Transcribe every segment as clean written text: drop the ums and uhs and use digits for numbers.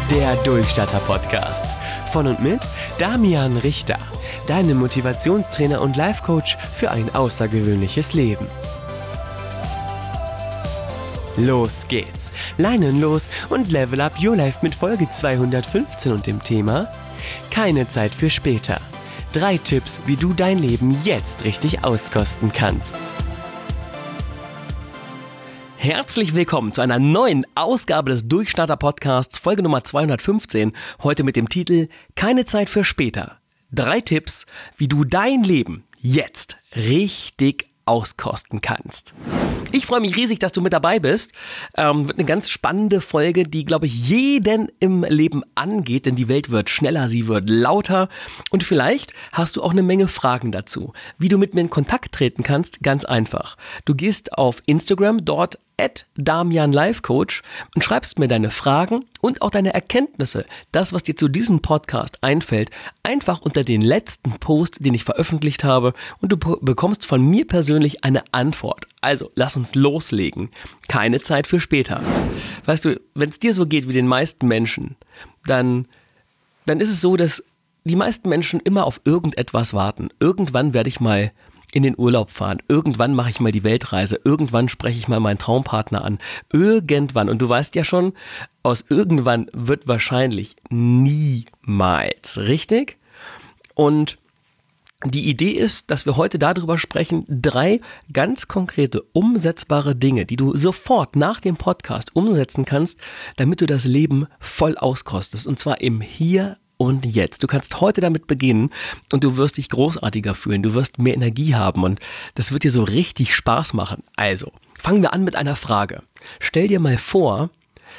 Der Durchstarter-Podcast. Von und mit Damian Richter, deinem Motivationstrainer und Life-Coach für ein außergewöhnliches Leben. Los geht's, Leinen los und level up your life mit Folge 215 und dem Thema Keine Zeit für später. 3 Tipps, wie du dein Leben jetzt richtig auskosten kannst. Herzlich willkommen zu einer neuen Ausgabe des Durchstarter-Podcasts, Folge Nummer 215, heute mit dem Titel Keine Zeit für später. 3 Tipps, wie du dein Leben jetzt richtig auskosten kannst. Ich freue mich riesig, dass du mit dabei bist. Wird eine ganz spannende Folge, die, glaube ich, jeden im Leben angeht, denn die Welt wird schneller, sie wird lauter und vielleicht hast du auch eine Menge Fragen dazu. Wie du mit mir in Kontakt treten kannst, ganz einfach. Du gehst auf Instagram, dort @DamianLifeCoach und schreibst mir deine Fragen und auch deine Erkenntnisse, das, was dir zu diesem Podcast einfällt, einfach unter den letzten Post, den ich veröffentlicht habe und du bekommst von mir persönlich eine Antwort. Also, lass uns loslegen. Keine Zeit für später. Weißt du, wenn es dir so geht wie den meisten Menschen, dann ist es so, dass die meisten Menschen immer auf irgendetwas warten. Irgendwann werde ich mal in den Urlaub fahren. Irgendwann mache ich mal die Weltreise. Irgendwann spreche ich mal meinen Traumpartner an. Irgendwann. Und du weißt ja schon, aus irgendwann wird wahrscheinlich niemals. Richtig? Und die Idee ist, dass wir heute darüber sprechen, 3 ganz konkrete, umsetzbare Dinge, die du sofort nach dem Podcast umsetzen kannst, damit du das Leben voll auskostest. Und zwar im Hier und Jetzt. Du kannst heute damit beginnen und du wirst dich großartiger fühlen. Du wirst mehr Energie haben und das wird dir so richtig Spaß machen. Also, fangen wir an mit einer Frage. Stell dir mal vor,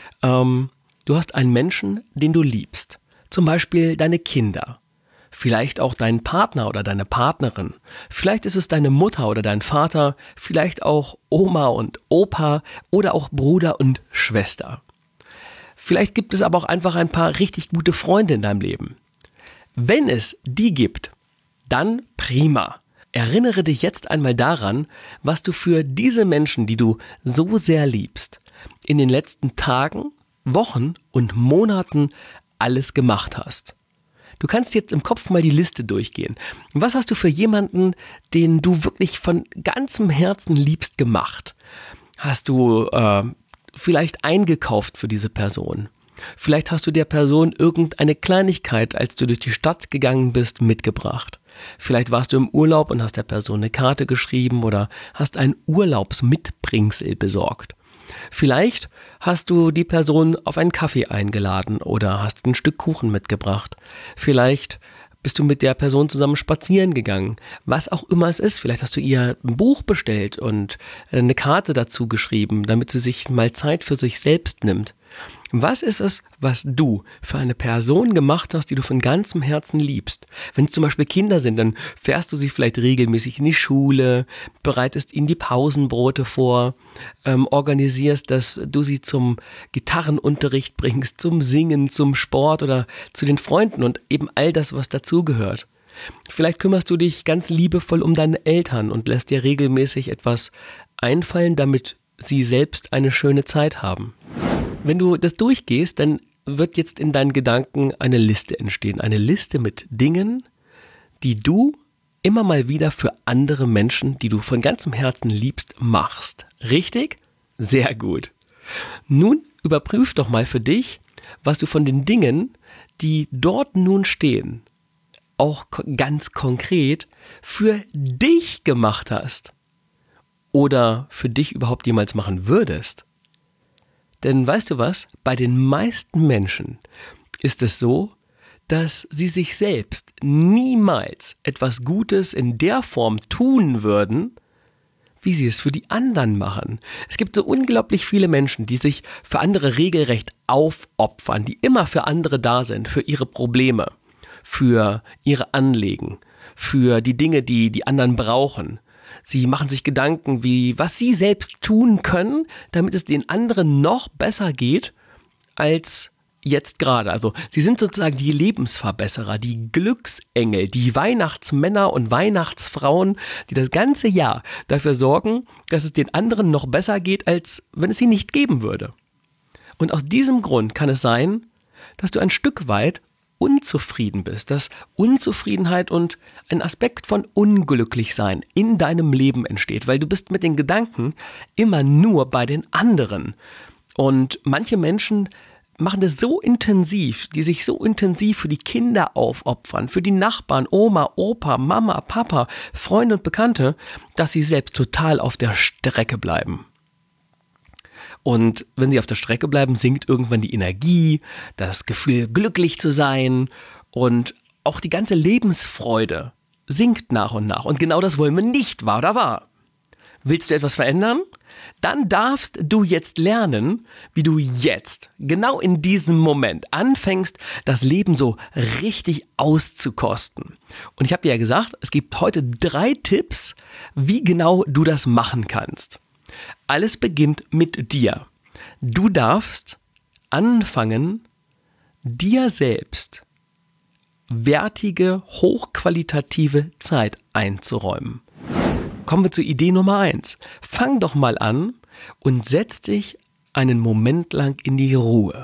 du hast einen Menschen, den du liebst. Zum Beispiel deine Kinder. Vielleicht auch deinen Partner oder deine Partnerin. Vielleicht ist es deine Mutter oder dein Vater. Vielleicht auch Oma und Opa oder auch Bruder und Schwester. Vielleicht gibt es aber auch einfach ein paar richtig gute Freunde in deinem Leben. Wenn es die gibt, dann prima. Erinnere dich jetzt einmal daran, was du für diese Menschen, die du so sehr liebst, in den letzten Tagen, Wochen und Monaten alles gemacht hast. Du kannst jetzt im Kopf mal die Liste durchgehen. Was hast du für jemanden, den du wirklich von ganzem Herzen liebst, gemacht? Hast du vielleicht eingekauft für diese Person? Vielleicht hast du der Person irgendeine Kleinigkeit, als du durch die Stadt gegangen bist, mitgebracht. Vielleicht warst du im Urlaub und hast der Person eine Karte geschrieben oder hast ein Urlaubsmitbringsel besorgt. Vielleicht hast du die Person auf einen Kaffee eingeladen oder hast ein Stück Kuchen mitgebracht. Vielleicht bist du mit der Person zusammen spazieren gegangen. Was auch immer es ist. Vielleicht hast du ihr ein Buch bestellt und eine Karte dazu geschrieben, damit sie sich mal Zeit für sich selbst nimmt. Was ist es, was du für eine Person gemacht hast, die du von ganzem Herzen liebst? Wenn es zum Beispiel Kinder sind, dann fährst du sie vielleicht regelmäßig in die Schule, bereitest ihnen die Pausenbrote vor, organisierst, dass du sie zum Gitarrenunterricht bringst, zum Singen, zum Sport oder zu den Freunden und eben all das, was dazugehört. Vielleicht kümmerst du dich ganz liebevoll um deine Eltern und lässt dir regelmäßig etwas einfallen, damit sie selbst eine schöne Zeit haben. Wenn du das durchgehst, dann wird jetzt in deinen Gedanken eine Liste entstehen. Eine Liste mit Dingen, die du immer mal wieder für andere Menschen, die du von ganzem Herzen liebst, machst. Richtig? Sehr gut. Nun überprüf doch mal für dich, was du von den Dingen, die dort nun stehen, auch ganz konkret für dich gemacht hast. Oder für dich überhaupt jemals machen würdest. Denn weißt du was? Bei den meisten Menschen ist es so, dass sie sich selbst niemals etwas Gutes in der Form tun würden, wie sie es für die anderen machen. Es gibt so unglaublich viele Menschen, die sich für andere regelrecht aufopfern, die immer für andere da sind, für ihre Probleme, für ihre Anliegen, für die Dinge, die die anderen brauchen. Sie machen sich Gedanken, was sie selbst tun können, damit es den anderen noch besser geht als jetzt gerade. Also sie sind sozusagen die Lebensverbesserer, die Glücksengel, die Weihnachtsmänner und Weihnachtsfrauen, die das ganze Jahr dafür sorgen, dass es den anderen noch besser geht, als wenn es sie nicht geben würde. Und aus diesem Grund kann es sein, dass du ein Stück weit unzufrieden bist, dass Unzufriedenheit und ein Aspekt von Unglücklichsein in deinem Leben entsteht, weil du bist mit den Gedanken immer nur bei den anderen. Und manche Menschen machen das so intensiv, die sich so intensiv für die Kinder aufopfern, für die Nachbarn, Oma, Opa, Mama, Papa, Freunde und Bekannte, dass sie selbst total auf der Strecke bleiben. Und wenn sie auf der Strecke bleiben, sinkt irgendwann die Energie, das Gefühl, glücklich zu sein und auch die ganze Lebensfreude sinkt nach und nach. Und genau das wollen wir nicht, wahr oder wahr? Willst du etwas verändern? Dann darfst du jetzt lernen, wie du jetzt, genau in diesem Moment, anfängst, das Leben so richtig auszukosten. Und ich habe dir ja gesagt, es gibt heute 3 Tipps, wie genau du das machen kannst. Alles beginnt mit dir. Du darfst anfangen, dir selbst wertige, hochqualitative Zeit einzuräumen. Kommen wir zur Idee Nummer 1. Fang doch mal an und setz dich einen Moment lang in die Ruhe.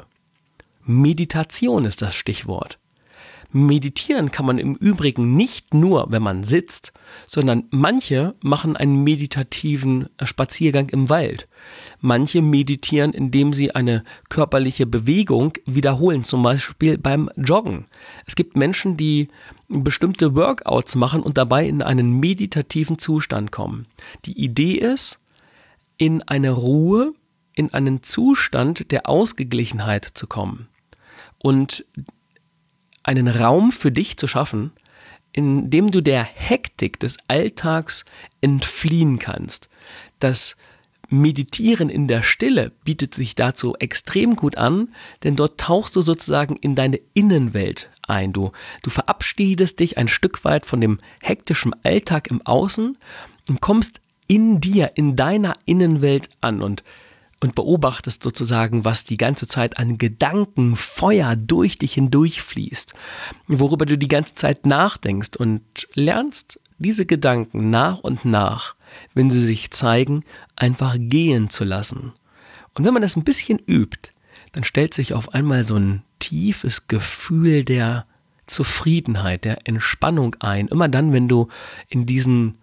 Meditation ist das Stichwort. Meditieren kann man im Übrigen nicht nur, wenn man sitzt, sondern manche machen einen meditativen Spaziergang im Wald. Manche meditieren, indem sie eine körperliche Bewegung wiederholen, zum Beispiel beim Joggen. Es gibt Menschen, die bestimmte Workouts machen und dabei in einen meditativen Zustand kommen. Die Idee ist, in eine Ruhe, in einen Zustand der Ausgeglichenheit zu kommen und einen Raum für dich zu schaffen, in dem du der Hektik des Alltags entfliehen kannst. Das Meditieren in der Stille bietet sich dazu extrem gut an, denn dort tauchst du sozusagen in deine Innenwelt ein. Du verabschiedest dich ein Stück weit von dem hektischen Alltag im Außen und kommst in dir, in deiner Innenwelt an und beobachtest sozusagen, was die ganze Zeit an Gedankenfeuer durch dich hindurchfließt, worüber du die ganze Zeit nachdenkst und lernst diese Gedanken nach und nach, wenn sie sich zeigen, einfach gehen zu lassen. Und wenn man das ein bisschen übt, dann stellt sich auf einmal so ein tiefes Gefühl der Zufriedenheit, der Entspannung ein. Immer dann, wenn du in diesen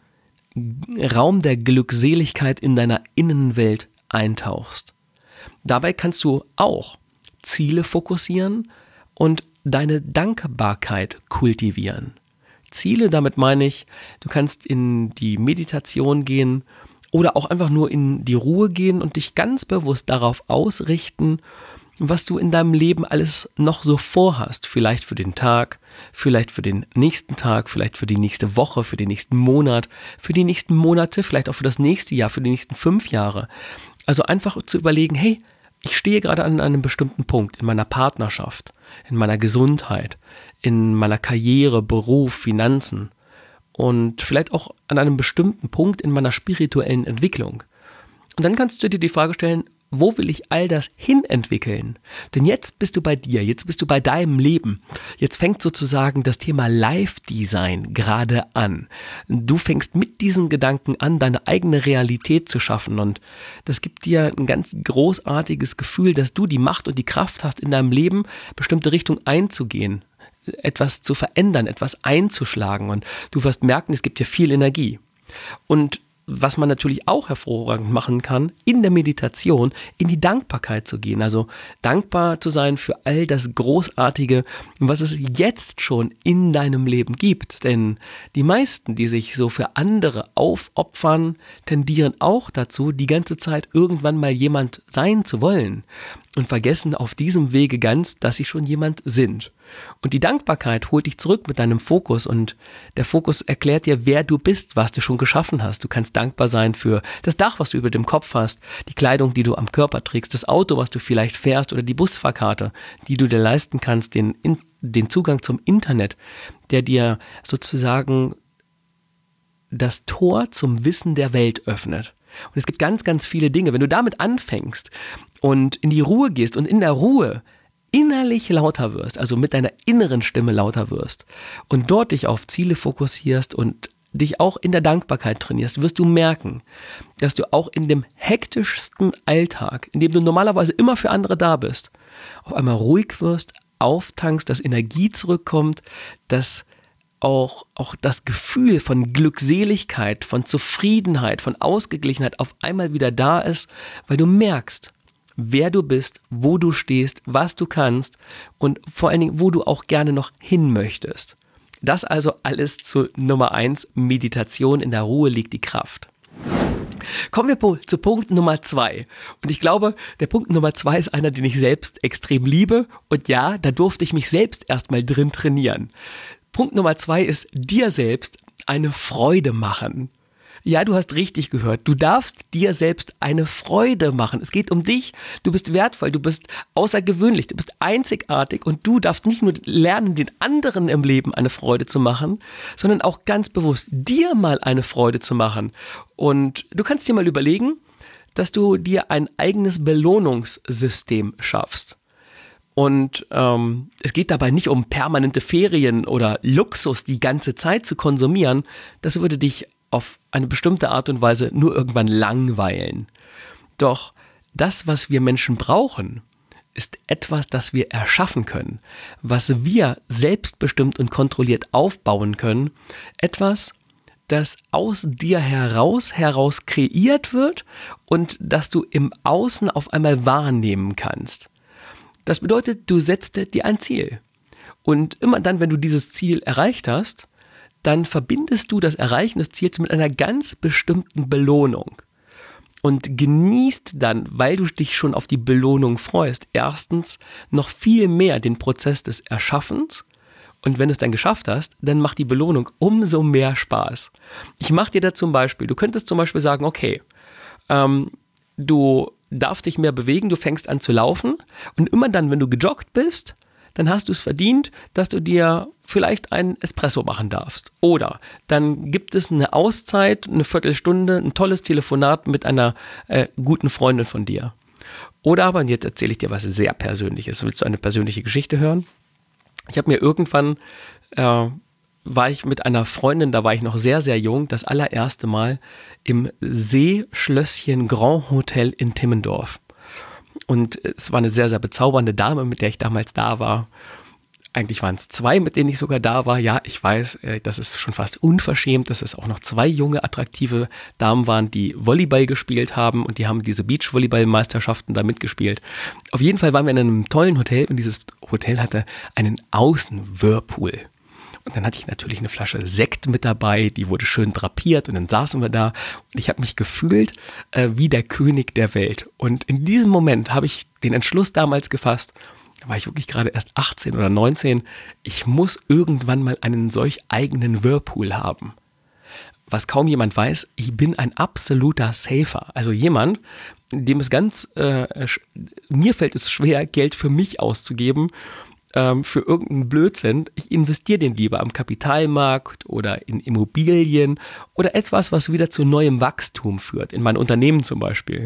Raum der Glückseligkeit in deiner Innenwelt eintauchst. Dabei kannst du auch Ziele fokussieren und deine Dankbarkeit kultivieren. Ziele, damit meine ich, du kannst in die Meditation gehen oder auch einfach nur in die Ruhe gehen und dich ganz bewusst darauf ausrichten, was du in deinem Leben alles noch so vorhast. Vielleicht für den Tag, vielleicht für den nächsten Tag, vielleicht für die nächste Woche, für den nächsten Monat, für die nächsten Monate, vielleicht auch für das nächste Jahr, für die nächsten 5 Jahre. Also einfach zu überlegen, hey, ich stehe gerade an einem bestimmten Punkt in meiner Partnerschaft, in meiner Gesundheit, in meiner Karriere, Beruf, Finanzen und vielleicht auch an einem bestimmten Punkt in meiner spirituellen Entwicklung. Und dann kannst du dir die Frage stellen, wo will ich all das hinentwickeln? Denn jetzt bist du bei dir, jetzt bist du bei deinem Leben. Jetzt fängt sozusagen das Thema Live-Design gerade an. Du fängst mit diesen Gedanken an, deine eigene Realität zu schaffen und das gibt dir ein ganz großartiges Gefühl, dass du die Macht und die Kraft hast, in deinem Leben bestimmte Richtung einzugehen, etwas zu verändern, etwas einzuschlagen und du wirst merken, es gibt dir viel Energie. Und was man natürlich auch hervorragend machen kann, in der Meditation in die Dankbarkeit zu gehen. Also dankbar zu sein für all das Großartige, was es jetzt schon in deinem Leben gibt. Denn die meisten, die sich so für andere aufopfern, tendieren auch dazu, die ganze Zeit irgendwann mal jemand sein zu wollen und vergessen auf diesem Wege ganz, dass sie schon jemand sind. Und die Dankbarkeit holt dich zurück mit deinem Fokus und der Fokus erklärt dir, wer du bist, was du schon geschaffen hast. Du kannst dankbar sein für das Dach, was du über dem Kopf hast, die Kleidung, die du am Körper trägst, das Auto, was du vielleicht fährst oder die Busfahrkarte, die du dir leisten kannst, den Zugang zum Internet, der dir sozusagen das Tor zum Wissen der Welt öffnet. Und es gibt ganz, ganz viele Dinge. Wenn du damit anfängst und in die Ruhe gehst und in der Ruhe innerlich lauter wirst, also mit deiner inneren Stimme lauter wirst und dort dich auf Ziele fokussierst und dich auch in der Dankbarkeit trainierst, wirst du merken, dass du auch in dem hektischsten Alltag, in dem du normalerweise immer für andere da bist, auf einmal ruhig wirst, auftankst, dass Energie zurückkommt, dass auch das Gefühl von Glückseligkeit, von Zufriedenheit, von Ausgeglichenheit auf einmal wieder da ist, weil du merkst, wer du bist, wo du stehst, was du kannst und vor allen Dingen, wo du auch gerne noch hin möchtest. Das also alles zu Nummer 1, Meditation, in der Ruhe liegt die Kraft. Kommen wir zu Punkt Nummer 2. Und ich glaube, der Punkt Nummer 2 ist einer, den ich selbst extrem liebe. Und ja, da durfte ich mich selbst erstmal drin trainieren. Punkt Nummer 2 ist, dir selbst eine Freude machen. Ja, du hast richtig gehört. Du darfst dir selbst eine Freude machen. Es geht um dich. Du bist wertvoll, du bist außergewöhnlich, du bist einzigartig und du darfst nicht nur lernen, den anderen im Leben eine Freude zu machen, sondern auch ganz bewusst dir mal eine Freude zu machen. Und du kannst dir mal überlegen, dass du dir ein eigenes Belohnungssystem schaffst. Und es geht dabei nicht um permanente Ferien oder Luxus die ganze Zeit zu konsumieren. Das würde dich auf eine bestimmte Art und Weise nur irgendwann langweilen. Doch das, was wir Menschen brauchen, ist etwas, das wir erschaffen können, was wir selbstbestimmt und kontrolliert aufbauen können, etwas, das aus dir heraus kreiert wird und das du im Außen auf einmal wahrnehmen kannst. Das bedeutet, du setzt dir ein Ziel. Und immer dann, wenn du dieses Ziel erreicht hast, dann verbindest du das Erreichen des Ziels mit einer ganz bestimmten Belohnung. Und genießt dann, weil du dich schon auf die Belohnung freust, erstens noch viel mehr den Prozess des Erschaffens. Und wenn du es dann geschafft hast, dann macht die Belohnung umso mehr Spaß. Ich mache dir da zum Beispiel, du könntest zum Beispiel sagen, okay, du darfst dich mehr bewegen, du fängst an zu laufen und immer dann, wenn du gejoggt bist, dann hast du es verdient, dass du dir vielleicht einen Espresso machen darfst. Oder dann gibt es eine Auszeit, eine Viertelstunde, ein tolles Telefonat mit einer guten Freundin von dir. Oder aber, und jetzt erzähle ich dir was sehr Persönliches, willst du eine persönliche Geschichte hören? Ich habe mir irgendwann, war ich mit einer Freundin, da war ich noch sehr, sehr jung, das allererste Mal im Seeschlösschen Grand Hotel in Timmendorf. Und es war eine sehr, sehr bezaubernde Dame, mit der ich damals da war. Eigentlich waren es 2, mit denen ich sogar da war. Ja, ich weiß, das ist schon fast unverschämt, dass es auch noch 2 junge, attraktive Damen waren, die Volleyball gespielt haben und die haben diese Beachvolleyball-Meisterschaften da mitgespielt. Auf jeden Fall waren wir in einem tollen Hotel und dieses Hotel hatte einen Außenwhirlpool. Und dann hatte ich natürlich eine Flasche Sekt mit dabei, die wurde schön drapiert und dann saßen wir da und ich habe mich gefühlt wie der König der Welt. Und in diesem Moment habe ich den Entschluss damals gefasst, da war ich wirklich gerade erst 18 oder 19, ich muss irgendwann mal einen solch eigenen Whirlpool haben. Was kaum jemand weiß, ich bin ein absoluter Safer, also jemand, dem es mir fällt es schwer, Geld für mich auszugeben, für irgendeinen Blödsinn. Ich investiere den lieber am Kapitalmarkt oder in Immobilien oder etwas, was wieder zu neuem Wachstum führt, in mein Unternehmen zum Beispiel.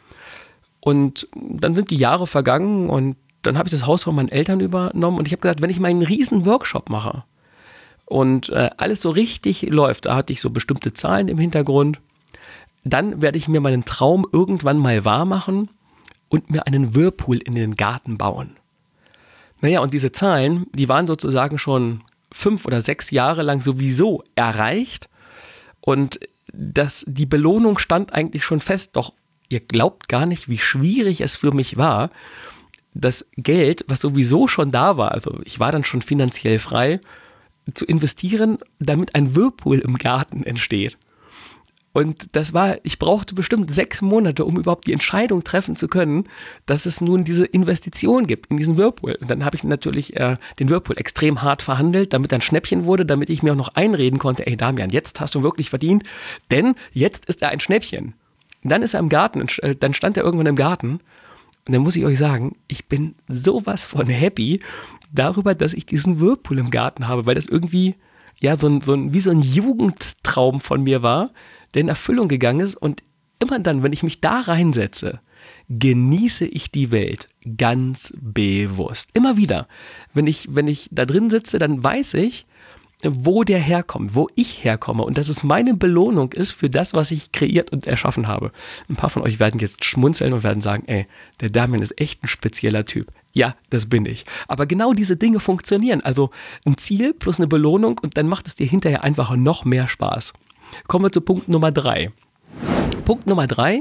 Und dann sind die Jahre vergangen und dann habe ich das Haus von meinen Eltern übernommen und ich habe gesagt, wenn ich mal einen riesen Workshop mache und alles so richtig läuft, da hatte ich so bestimmte Zahlen im Hintergrund, dann werde ich mir meinen Traum irgendwann mal wahr machen und mir einen Whirlpool in den Garten bauen. Naja, und diese Zahlen, die waren sozusagen schon 5 oder 6 Jahre lang sowieso erreicht und die Belohnung stand eigentlich schon fest, doch ihr glaubt gar nicht, wie schwierig es für mich war, das Geld, was sowieso schon da war, also ich war dann schon finanziell frei, zu investieren, damit ein Whirlpool im Garten entsteht. Und ich brauchte bestimmt 6 Monate, um überhaupt die Entscheidung treffen zu können, dass es nun diese Investition gibt in diesen Whirlpool. Und dann habe ich natürlich den Whirlpool extrem hart verhandelt, damit ein Schnäppchen wurde, damit ich mir auch noch einreden konnte, ey Damian, jetzt hast du wirklich verdient, denn jetzt ist er ein Schnäppchen. Und dann ist er im Garten, dann stand er irgendwann im Garten und dann muss ich euch sagen, ich bin sowas von happy darüber, dass ich diesen Whirlpool im Garten habe, weil das irgendwie ja wie so ein Jugendtraum von mir war, der in Erfüllung gegangen ist und immer dann, wenn ich mich da reinsetze, genieße ich die Welt ganz bewusst. Immer wieder, wenn ich da drin sitze, dann weiß ich, wo der herkommt, wo ich herkomme und dass es meine Belohnung ist für das, was ich kreiert und erschaffen habe. Ein paar von euch werden jetzt schmunzeln und werden sagen, ey, der Damian ist echt ein spezieller Typ. Ja, das bin ich. Aber genau diese Dinge funktionieren. Also ein Ziel plus eine Belohnung und dann macht es dir hinterher einfach noch mehr Spaß. Kommen wir zu Punkt Nummer 3. Punkt Nummer 3,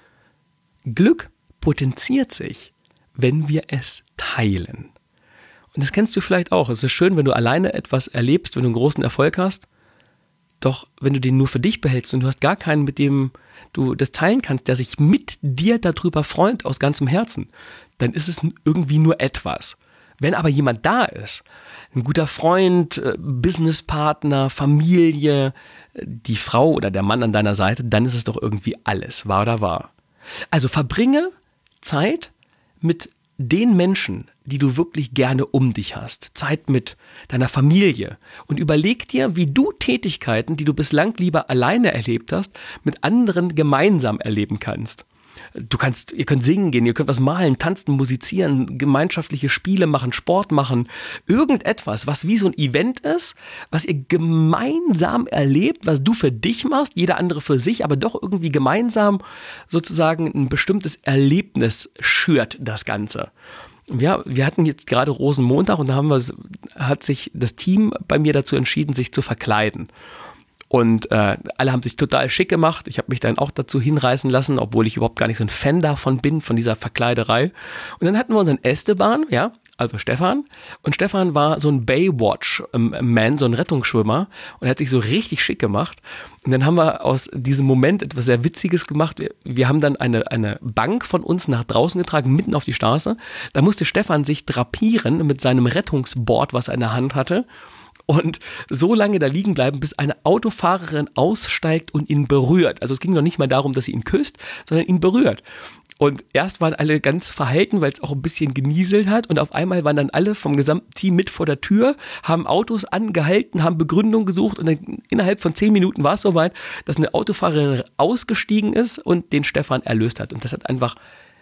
Glück potenziert sich, wenn wir es teilen. Und das kennst du vielleicht auch. Es ist schön, wenn du alleine etwas erlebst, wenn du einen großen Erfolg hast. Doch wenn du den nur für dich behältst und du hast gar keinen, mit dem du das teilen kannst, der sich mit dir darüber freut aus ganzem Herzen, dann ist es irgendwie nur etwas. Wenn aber jemand da ist, ein guter Freund, Businesspartner, Familie, die Frau oder der Mann an deiner Seite, dann ist es doch irgendwie alles, wahr oder wahr. Also verbringe Zeit mit den Menschen, die du wirklich gerne um dich hast. Zeit mit deiner Familie. Und überleg dir, wie du Tätigkeiten, die du bislang lieber alleine erlebt hast, mit anderen gemeinsam erleben kannst. Ihr könnt singen gehen, ihr könnt was malen, tanzen, musizieren, gemeinschaftliche Spiele machen, Sport machen. Irgendetwas, was wie so ein Event ist, was ihr gemeinsam erlebt, was du für dich machst, jeder andere für sich, aber doch irgendwie gemeinsam sozusagen ein bestimmtes Erlebnis schürt das Ganze. Ja, wir hatten jetzt gerade Rosenmontag und da hat sich das Team bei mir dazu entschieden, sich zu verkleiden. Und alle haben sich total schick gemacht. Ich habe mich dann auch dazu hinreißen lassen, obwohl ich überhaupt gar nicht so ein Fan davon bin, von dieser Verkleiderei. Und dann hatten wir unseren Esteban, ja, also Stefan. Und Stefan war so ein Baywatch-Man, so ein Rettungsschwimmer. Und er hat sich so richtig schick gemacht. Und dann haben wir aus diesem Moment etwas sehr Witziges gemacht. Wir haben dann eine Bank von uns nach draußen getragen, mitten auf die Straße. Da musste Stefan sich drapieren mit seinem Rettungsboard, was er in der Hand hatte. Und so lange da liegen bleiben, bis eine Autofahrerin aussteigt und ihn berührt. Also es ging noch nicht mal darum, dass sie ihn küsst, sondern ihn berührt. Und erst waren alle ganz verhalten, weil es auch ein bisschen genieselt hat. Und auf einmal waren dann alle vom gesamten Team mit vor der Tür, haben Autos angehalten, haben Begründung gesucht. Und dann innerhalb von 10 Minuten war es soweit, dass eine Autofahrerin ausgestiegen ist und den Stefan erlöst hat. Und das hat einfach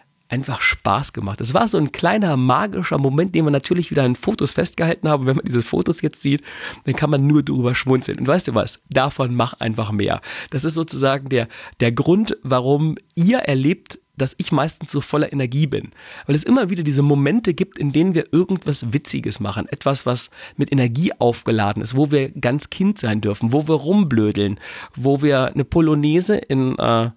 Spaß gemacht. Es war so ein kleiner magischer Moment, den wir natürlich wieder in Fotos festgehalten haben. Wenn man diese Fotos jetzt sieht, dann kann man nur drüber schmunzeln. Und weißt du was? Davon mach einfach mehr. Das ist sozusagen der Grund, warum ihr erlebt, dass ich meistens so voller Energie bin. Weil es immer wieder diese Momente gibt, in denen wir irgendwas Witziges machen. Etwas, was mit Energie aufgeladen ist, wo wir ganz Kind sein dürfen, wo wir rumblödeln, wo wir eine Polonaise in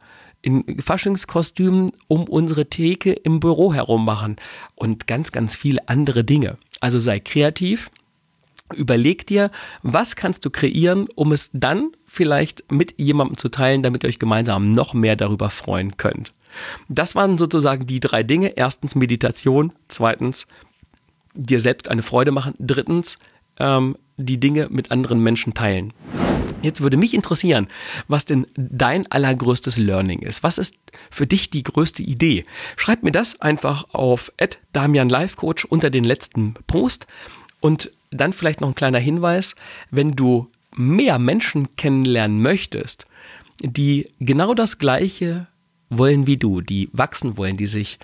Faschingskostümen um unsere Theke im Büro herum machen und ganz, ganz viele andere Dinge. Also sei kreativ, überleg dir, was kannst du kreieren, um es dann vielleicht mit jemandem zu teilen, damit ihr euch gemeinsam noch mehr darüber freuen könnt. Das waren sozusagen die 3 Dinge. Erstens Meditation, zweitens dir selbst eine Freude machen, drittens die Dinge mit anderen Menschen teilen. Jetzt würde mich interessieren, was denn dein allergrößtes Learning ist. Was ist für dich die größte Idee? Schreib mir das einfach auf @DamianLifeCoach unter den letzten Post. Und dann vielleicht noch ein kleiner Hinweis, wenn du mehr Menschen kennenlernen möchtest, die genau das Gleiche wollen wie du, die wachsen wollen, die sich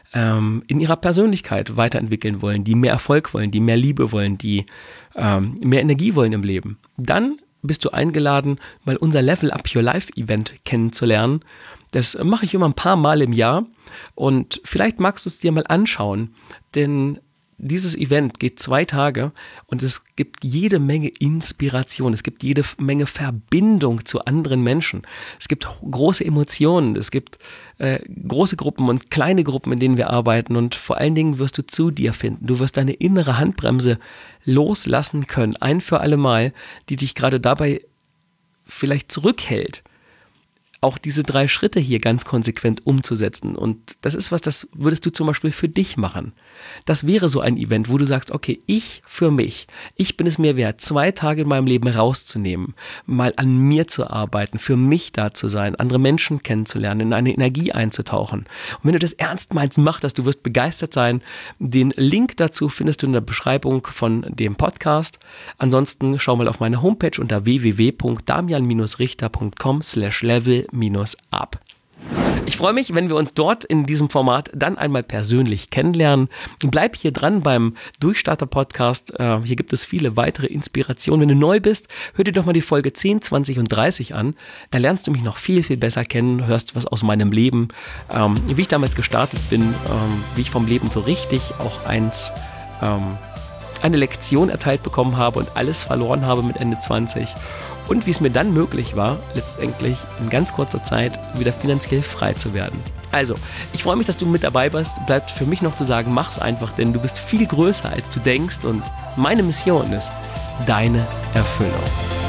in ihrer Persönlichkeit weiterentwickeln wollen, die mehr Erfolg wollen, die mehr Liebe wollen, die mehr Energie wollen im Leben, dann bist du eingeladen, mal unser Level Up Your Life Event kennenzulernen. Das mache ich immer ein paar Mal im Jahr und vielleicht magst du es dir mal anschauen, denn dieses Event geht 2 Tage und es gibt jede Menge Inspiration, es gibt jede Menge Verbindung zu anderen Menschen. Es gibt große Emotionen, es gibt große Gruppen und kleine Gruppen, in denen wir arbeiten und vor allen Dingen wirst du zu dir finden. Du wirst deine innere Handbremse loslassen können, ein für alle Mal, die dich gerade dabei vielleicht zurückhält, auch diese 3 Schritte hier ganz konsequent umzusetzen. Und das ist was, das würdest du zum Beispiel für dich machen. Das wäre so ein Event, wo du sagst, okay, ich für mich, ich bin es mir wert, 2 Tage in meinem Leben rauszunehmen, mal an mir zu arbeiten, für mich da zu sein, andere Menschen kennenzulernen, in eine Energie einzutauchen. Und wenn du das ernst meinst, mach das, du wirst begeistert sein. Den Link dazu findest du in der Beschreibung von dem Podcast. Ansonsten schau mal auf meine Homepage unter www.damian-richter.com/level-up. Ich freue mich, wenn wir uns dort in diesem Format dann einmal persönlich kennenlernen. Bleib hier dran beim Durchstarter-Podcast. Hier gibt es viele weitere Inspirationen. Wenn du neu bist, hör dir doch mal die Folge 10, 20 und 30 an. Da lernst du mich noch viel, viel besser kennen, hörst was aus meinem Leben, wie ich damals gestartet bin, wie ich vom Leben so richtig auch eine Lektion erteilt bekommen habe und alles verloren habe mit Ende 20. Und wie es mir dann möglich war, letztendlich in ganz kurzer Zeit wieder finanziell frei zu werden. Also, ich freue mich, dass du mit dabei bist. Bleibt für mich noch zu sagen, mach's einfach, denn du bist viel größer, als du denkst. Und meine Mission ist deine Erfüllung.